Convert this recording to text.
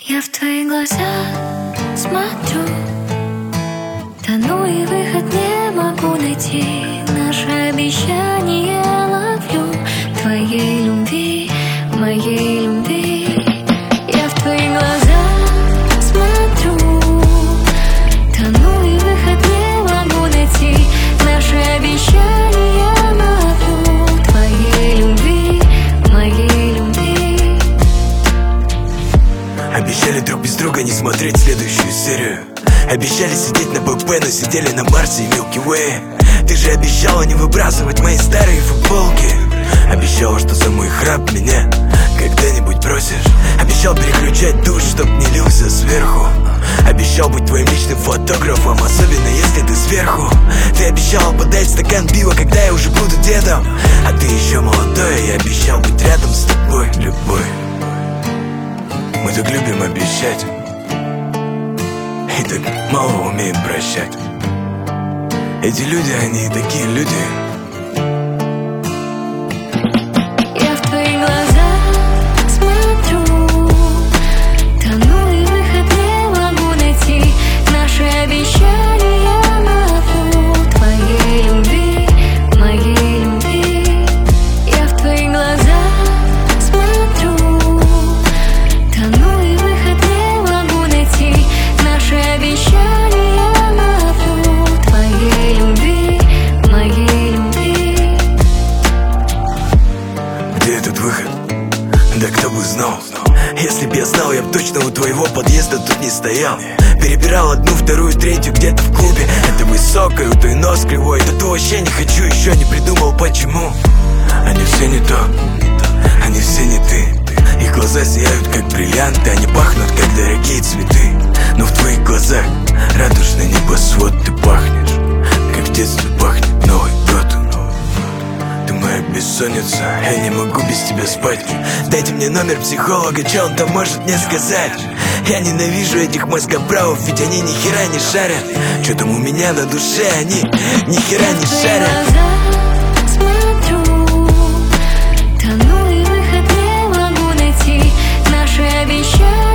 Я в твои глаза смотрю, тону и выход не могу найти. Наше обещание ловлю, твоей любви, моей любви. Я в твои глаза смотрю, тону и выход не могу найти. Наше обещание ловлю, твоей любви, моей любви. Обещали друг без друга не смотреть следующую серию. Обещали сидеть на БП, но сидели на Марсе и Milky Way. Ты же обещала не выбрасывать мои старые футболки. Обещала, что за мой храп меня когда-нибудь бросишь. Обещал переключать душ, чтоб не лился сверху. Обещал быть твоим личным фотографом, особенно если ты сверху. Ты обещала подать стакан пива, когда я уже буду дедом. А ты еще молодой, я обещал быть рядом с тобой, любой. Мы так любим обещать и так мало умеем прощать. Эти люди, они такие люди. Я в твои глаза смотрю, тону и выход не могу найти. Наши обещания ловлю, твоей любви, моей любви. Я в твои глаза смотрю, тону и выход не могу найти. Наши обещания ловлю, твоей любви, моей любви. Где этот выход? Да кто бы знал. Если б я знал, я б точно у твоего подъезда тут не стоял. Перебирал одну, вторую, третью где-то в клубе. Это высокая, у той нос кривой. Да то вообще не хочу, еще не придумал почему. Они все не то, они все не ты. Их глаза сияют как бриллианты, они пахнут как дорогие цветы. Но в твоих глазах радужный небосвод. Ты пахнешь, как в детстве пахнет Новый год. Ты моя бессонница, я не могу без тебя спать. Дайте мне номер психолога, че он там может мне сказать? Я ненавижу этих мозгоправов, ведь они ни хера не шарят. Че там у меня на душе, они ни хера не шарят. Смотрю, тону и выход не могу найти. Наши обещания